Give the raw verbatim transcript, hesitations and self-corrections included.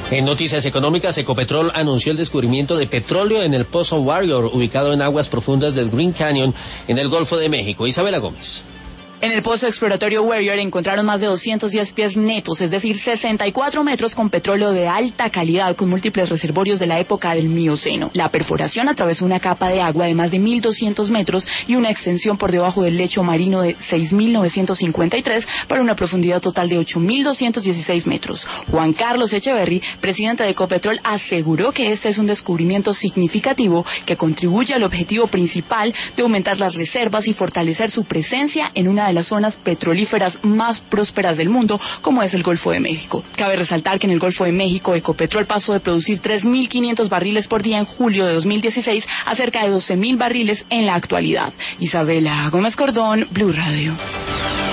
En noticias económicas, Ecopetrol anunció el descubrimiento de petróleo en el Pozo Warrior, ubicado en aguas profundas del Green Canyon, en el Golfo de México. Isabela Gómez. En el pozo exploratorio Warrior encontraron más de doscientos diez pies netos, es decir, sesenta y cuatro metros con petróleo de alta calidad con múltiples reservorios de la época del Mioceno. La perforación atravesó una capa de agua de más de mil doscientos metros y una extensión por debajo del lecho marino de seis mil novecientos cincuenta y tres para una profundidad total de ocho mil doscientos dieciséis metros. Juan Carlos Echeverry, presidente de Ecopetrol, aseguró que este es un descubrimiento significativo que contribuye al objetivo principal de aumentar las reservas y fortalecer su presencia en una de las zonas petrolíferas más prósperas del mundo, como es el Golfo de México. Cabe resaltar que en el Golfo de México, Ecopetrol pasó de producir tres mil quinientos barriles por día en julio de dos mil dieciséis a cerca de doce mil barriles en la actualidad. Isabela Gómez Cordón, Blue Radio.